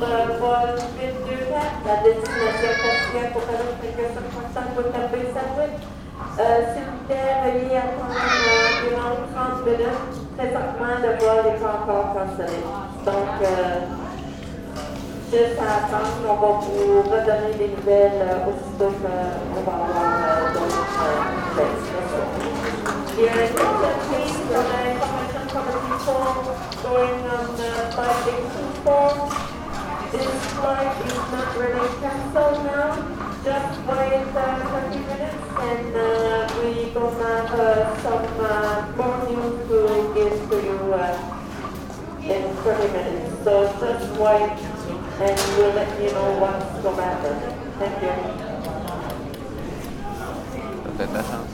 Volvidőre, la destinazione perché sono passato per pensare Super environ 30 minutes présentement le vol n'est pas encore cancellé. Donc, juste à attendre, on va vous redonner des nouvelles aussitôt qu'on va avoir d'autres destinations. Here in please, information from the people going on flight 824. This flight is not really cancelled now. Just wait 30 minutes and we gonna have some more news to give to you in 30 minutes. So just wait and we'll let you know what's gonna happen. Thank you. Peut-être la chance.